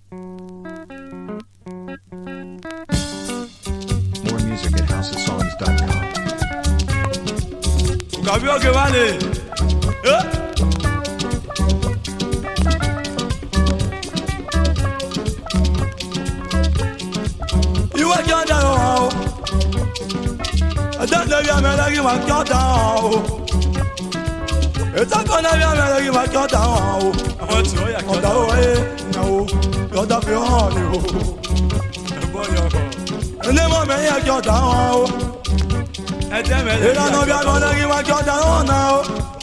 More music at housesongs.com. Gabriel que vale. You are your down. I don't know your man, you are your down. It's a gonna be a man, you are your down. I want to know your down. No, you're the feeling. And then one man, you're down. Ìlànà bí agbọ́dọ̀ kí wọ́n jọ dáná ọ̀nà o.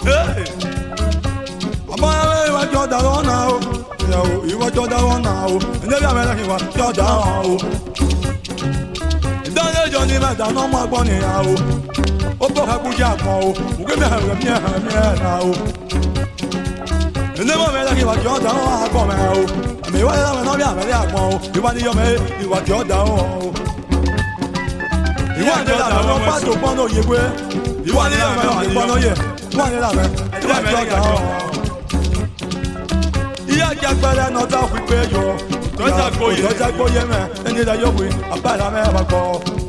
Ọmọ ẹ̀rọ ìwà jọ dáná ọ̀nà o. Ìyàwó ìwà jọ dáná ọ̀nà o. Ẹ̀jẹ̀ bí agbọ́dọ̀ kí wọ́n jọ dáná o. Ìdánilẹ̀ ìjọ ní mẹ́ta náà mọ́ agbọ́n nìyà o. Ó bọ̀ ká kú jẹ́ àpọ̀ o. Ògbé mẹ́rin o. Ìdílé mọ̀ mẹ́ta kí wọ́n jọ dáná àpọ̀ mẹ́ o. Àmì ìwà ìlànà náà bí àmẹ́lẹ́ àpọ̀ o. Ìwà níyọ̀ mẹ́ ìwà jọ dáná o. Ìwà ní ìlànà wọn pàtó pọ́nà òye pé ìwà ní ìlànà wọn pọ́nà òye ìwà ní ìlànà ìwà ní ọjà ọ̀. Ìyá jẹ́ pẹ́lẹ́ nọ́tà pípé yọ tọ́jà gbóyè mẹ́ ẹni ilẹ̀ yóò wí àbá ìlànà ẹ̀ bá kọ́.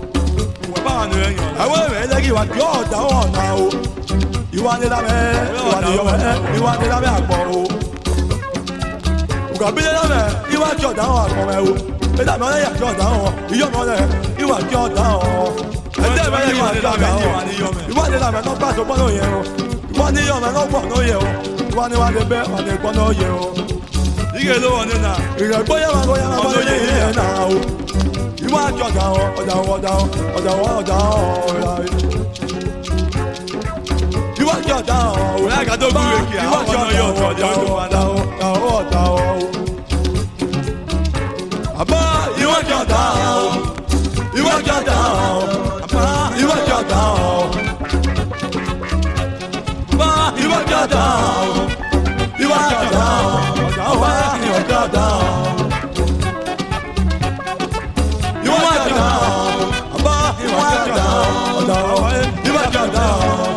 Àwọn èrè ẹlẹ́gì ìwà tí ọ̀dà ọ̀nà o. Ìwà ní ìlànà ìwà ní ìlànà àpọ̀ o. Ògàbí ìlànà ìwà tí ọ̀dà àpọ̀ mẹ́ o. Ìlànà ẹ̀yà tí ọ̀dà ọ̀ ìyọ̀mọ̀ rẹ̀ ìwà tí ọ̀dà ọ̀. Ẹ̀jẹ̀ ìbẹ̀rẹ̀ ìwà tí ọ̀dà ọ̀. Ìwà ní ìlànà náà pàṣẹ pọ́nà òye o. Ìwà ní ìyọ̀mọ̀ náà pọ̀ náà yẹ o. Ìwà ní wà ní bẹ́ wà ní pọ́nà òye o. Ike ló wọ̀ nínú. Ìrẹ̀gbọ́yẹ̀ wà lóyè máa bọ́lé yìí yẹn náà o. Ìwà tí ọ̀dà ọ̀ ọ̀dà ọ̀ ọ̀dà ọ̀ ọ̀dà ọ̀ ọ̀dà ọ̀ ìwà tí ọ̀dà ọ̀ ìwà tí ọ̀dà ọ̀ Aba ìwà tí ọ̀dà ọ̀ ìwà tí ọ̀dà ọ̀ Aba ìwà tí ọ̀dà ọ̀ Aba ìwà tí ọ̀dà ọ̀ ìwà tí ọ̀dà ọ̀ Aba ìwà tí ọ̀dà ọ̀ ìwà tí ọ̀dà ọ̀ Aba ìwà tí ọ̀dà ọ̀ ìwà tí ọ̀dà ọ̀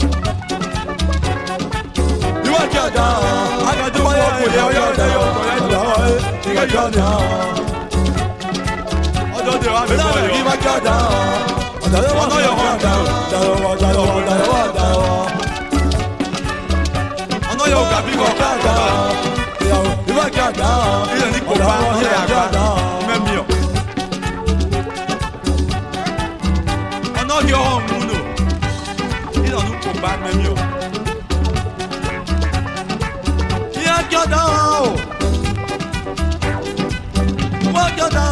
ìwà tí ọ̀dà ọ̀ agaduma yẹ kò yẹ ọyọ ọdẹ yọ ọdà ọ̀ ìwà tí ọ̀dà ọ̀. Ìwà tí ọ̀dà ọ̀dà ọ̀nà yọ̀ ọ̀dà ọ̀nà yọ̀ gàbí kọ̀ ọ̀dà ìwà tí ọ̀dà ilẹ̀ ní kò bá ilẹ̀ àgbà mẹ́mí ọ̀ ọ̀nà yọ̀ ọ̀mùnò ilẹ̀ ní kò bá mẹ́mí ọ̀ ìwà tí ọ̀dà ìwà tí ọ̀dà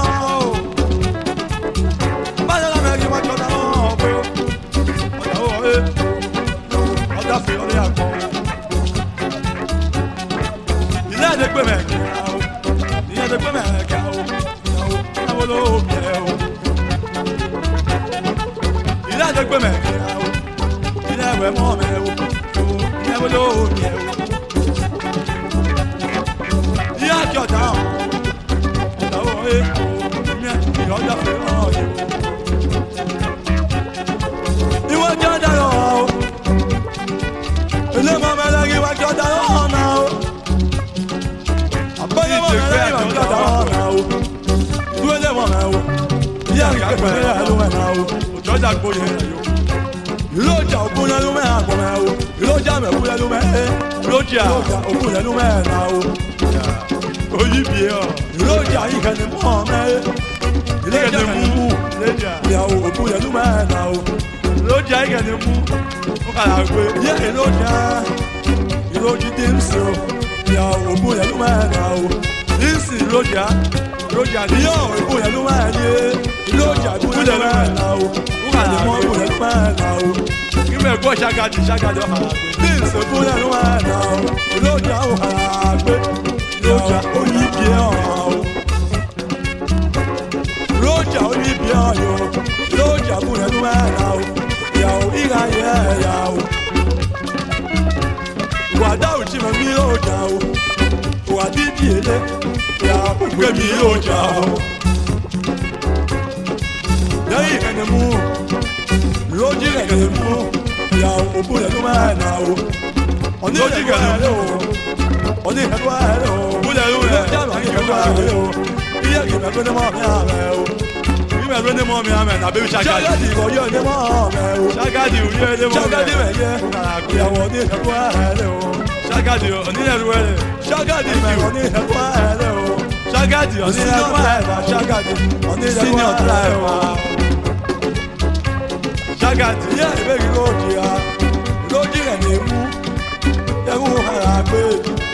Ìlójà òkú lẹ́nu mẹ́ àgbọ̀mẹ́ o. Ìlójà mẹ́kú lẹ́nu mẹ́ ẹ́. Ìlójà òkú lẹ́nu mẹ́ ẹ̀nà o. Oyíbi ọ̀. Ìlójà ìkẹ́ni mọ́ mẹ́ ẹ́. Ìlójà mú. Ìyàwó òkú lẹ́nu mẹ́ ẹ̀nà o. Ìlójà ìkẹ́ni mú. Ó kàlà gbé. Yẹ ìlójà. Ìlójì dímsì o. Ìyàwó òkú lẹ́nu mẹ́ ẹ̀nà o. Dímsì ìlójà. Ìlójà ní yọ̀ òkú lẹ́nu mẹ́ ẹ̀nà o. Ìlójà òkú lẹ́nu mẹ́ ẹ̀nà o. Ìmọ̀ ẹ̀gbọ́n ṣàgàdì ọ̀hà àgbẹ̀. Bí ìsìnkú lẹ́nu ẹ̀nà o, ìlójà ọ̀hà àgbẹ̀. Ìlójà oyíbi ọ̀hà o. Ìlójà oyíbi ọ̀hà o. Ìlójà kú lẹ́nu ẹ̀nà o. Ìyàwó ìhà yẹ ẹ̀yà o. Ìwàdà òjì mọ̀ mí ìlójà o. Ìwàdí bí èlé. Ìyàwó gbé mi ìlójà o. Lẹ́yìn ẹni mú. Lójì rẹ̀ lè mú ìyàwó òkú rẹ̀ ló máa nà o. Lójì rẹ̀ lè mú. Ọdún ìhẹ́lú ẹ̀rọ. Òkú rẹ̀ ló rẹ̀. Iye kì í mẹ́gbẹ́ ní mọ́ mi àmẹ́ o. Kì í mẹ́gbẹ́ ní mọ́ mi àmẹ́ nà bẹ́ẹ̀ ṣàgádì. Ṣàgádì kò yẹ ní mọ́ mẹ́ o. Ṣàgádì ò yẹ ní mọ́ mẹ́. Ṣàgádì mẹ́ yẹ. Ìyàwó ní ẹ̀kọ́ ẹ̀rẹ́ o. Ṣàgádì ò ní ẹ̀rọ ẹ̀rẹ́. Ṣàgádì mẹ́wọ̀ ní ẹ̀kọ́ ẹ̀rẹ́ o. Ṣàgádì ò ní ẹ̀kọ́ ẹ̀rẹ́. Ṣàgádì ò ní ẹ̀kọ́ ẹ̀rẹ́. Ṣàgádì yẹ ìbéèrè lójì ya. Lójì rẹ̀ ní mú. Yẹ́wù hàrà gbé.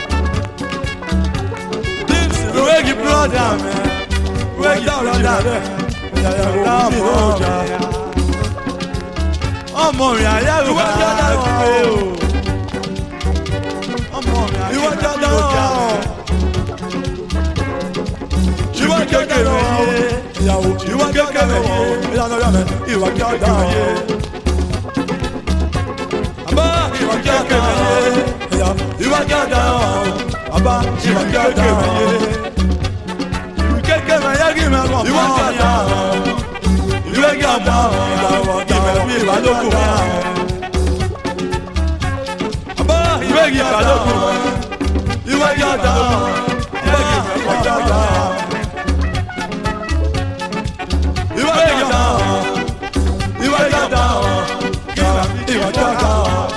Wegi brother man, wegi brother man, ọmọ mi ayẹwo wa jọdá o, ọmọ mi ayẹwo wa jọdá o, ìwà kékeré yé, ìyàwó ìwà kékeré yé, ìyàwó ìwà jọdá yé, àbá ìwà kékeré yé, ìwà jọdá o, àbá ìwà kékeré yé. Keke me yagi me mo iwa jada iwe gada ibe mi ìbálòpọ̀ aba iwe ìbálòpọ̀ iwe gada iwe gada iwe gada iwe gada iwe gada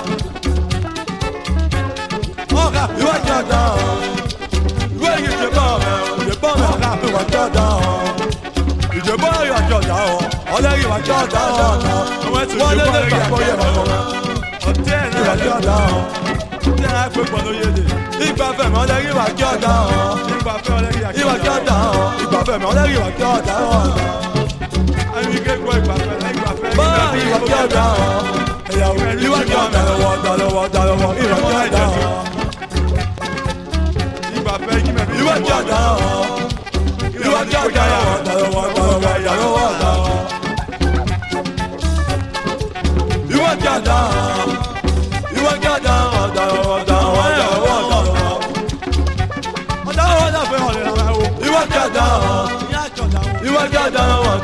oga iwe gada iwe gada ìwà jọ̀dá ìjọba ìwà jọ̀dá ọlẹ́rìí ìwà jọ̀dá wọ́n lé lè gbàgbọ́ yẹ bàbá ìwà jọ̀dá tí a pè pọ̀ lóye lè ìgbà fẹ̀mí ọlẹ́rìí ìwà jọ̀dá ìwà jọ̀dá ìgbà fẹ̀mí ọlẹ́rìí ìwà jọ̀dá ẹni kékeré ìgbà fẹ̀mí bá ìwà jọ̀dá ìwà jọ̀dá lọ́wọ́ ìwà jọ̀dá ìgbà fẹ̀mí ìwà jọ̀dá. Iwa jada Iwa jada Iwa jada Iwa jada Iwa jada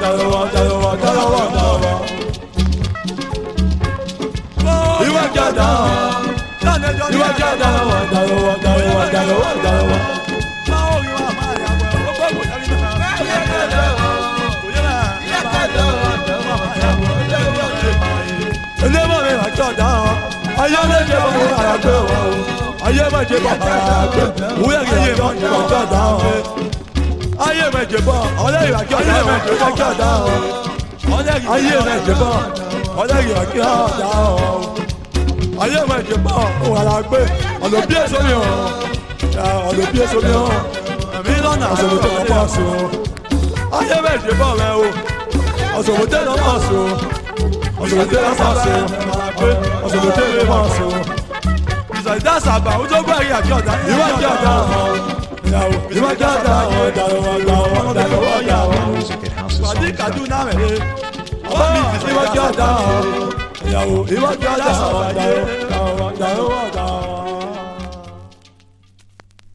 ayé méje bọ̀ wọ́n ara gbé wọ́n o ayé méje bọ̀ ara gbé wúyẹ̀ kì í mọ̀ ní ọjọ́ dá o ayé méje bọ̀ ọlẹ́yìn àjọ dá o ayé méje bọ̀ ọlẹ́yìn àjọ dá o ayé méje bọ̀ wọ́n ara gbé ọ̀nà bí èso mi hàn ẹ̀mí lọ́nà àṣọwò tó lọ́ pọ̀ sí o ayé méje bọ̀ rẹ o àṣọwò tó lọ́ pọ̀ sí o. Ọ̀sọ̀rọ̀dé lọ́sọ̀ọ̀sẹ̀ ọ̀sọ̀rọ̀dé lọ́sọ̀ọ̀sẹ̀ ìsọ̀dá sàbà ojú ọgbà yìí àjọ ọ̀dà ìwájú ọ̀dà ìwájú ọ̀dà ọ̀dà pàdé Kaduna mẹ́lẹ́ ọba mi ti ìwájú ọ̀dà ìwájú ọ̀dà ọ̀dà.